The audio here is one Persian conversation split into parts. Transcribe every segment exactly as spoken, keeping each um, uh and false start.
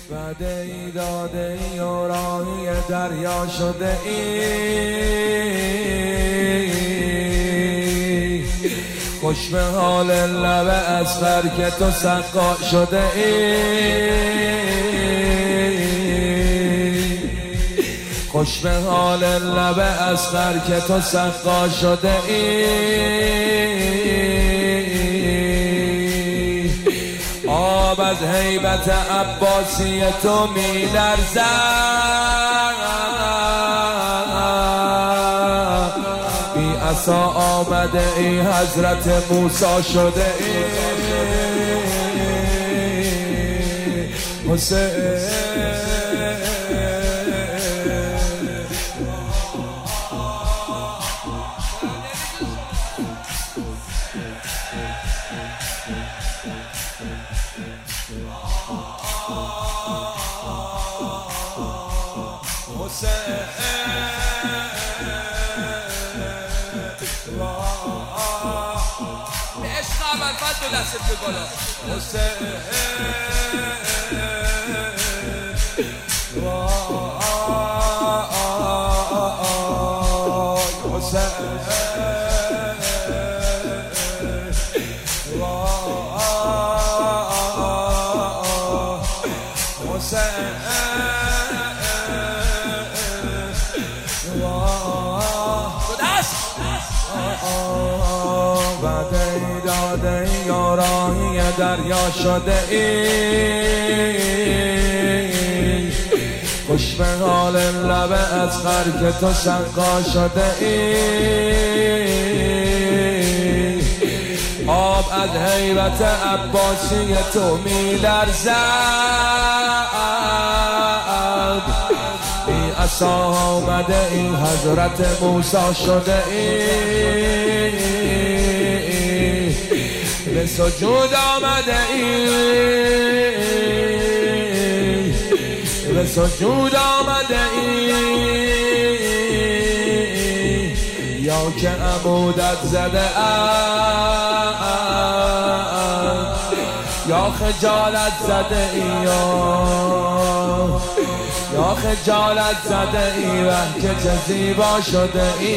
وعده ای داده ای و راهی دریا شده ای، خوش به حال لب اصغر که تو سقا شده ای، خوش به حال لب اصغر که تو سقا شده ای. آب از هیبت عباسی تو می لرزد، بی عصا آمده ای حضرت موسی شده ای حسین. به عشق اول فد دو دست به بالا حسین وعده ای داده ای و راهی دریا شده ای، خوش به حال لب اصغر که تو سقا شده ای، آب از هیبت عباسی تو می لرزد، بی عصا آمده این حضرت موسی شده ای، به سجود آمده ای، به سجود آمده ای، یا که عمودت زده ام، یا خجالت زده ای، یا خجالت زده ای، وه که چه زیبا شده ای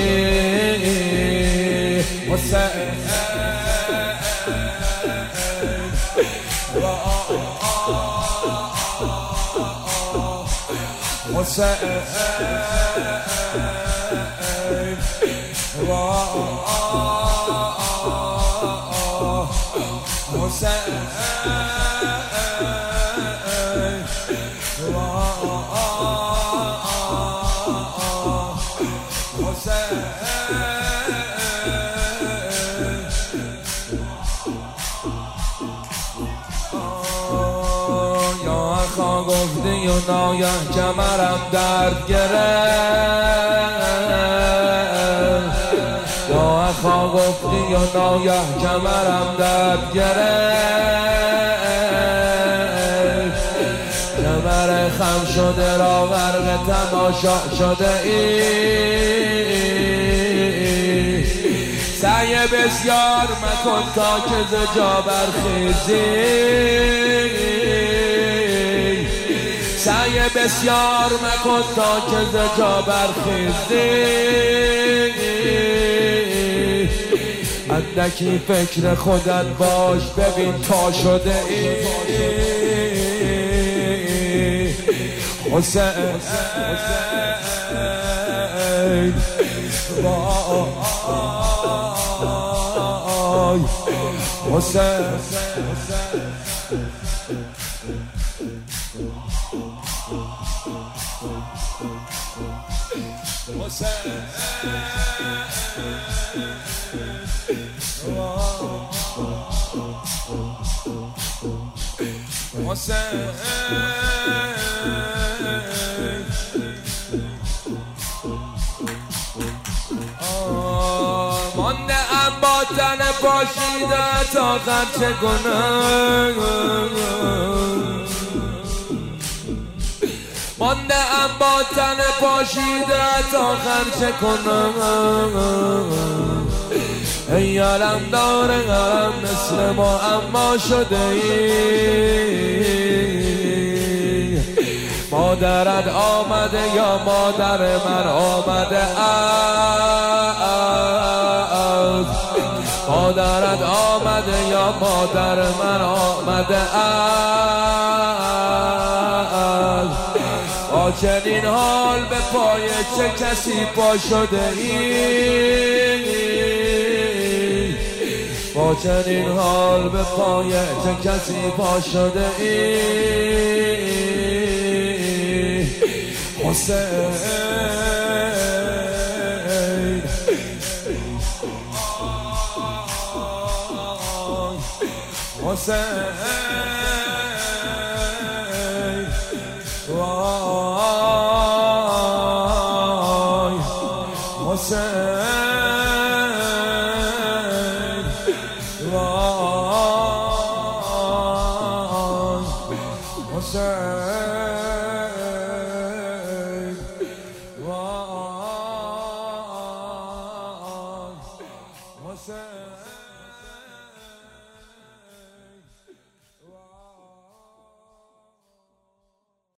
حسین. حسین گفتی و ناگه کمرم درد گرفت، یا اخا گفتی و ناگه کمرم درد گرفت، کمر خم شده را غرق تماشا شده ای، سعی بسیار مکن تا که ز جا برخیزی، سعی بسیار مکن تا که ز جا برخیزی، اندکی فکر خودت باش ببین تا شده ای حسین. حسین مانده ام با تن پاشیده تا خرچه کنم، مانده ام با تن پاشیده تا خرچه کنم، ای علم داره غرم مثل ما اما شده ای، مادرت آمده یا مادر من آمده است، مادرت آمده یا مادر من آمده است. با چنین حال به پای چه کسی پا شده ای، با چنین حال به پای چه کسی پا شده ای. حسین حسین وای حسین وای حسین وای حسین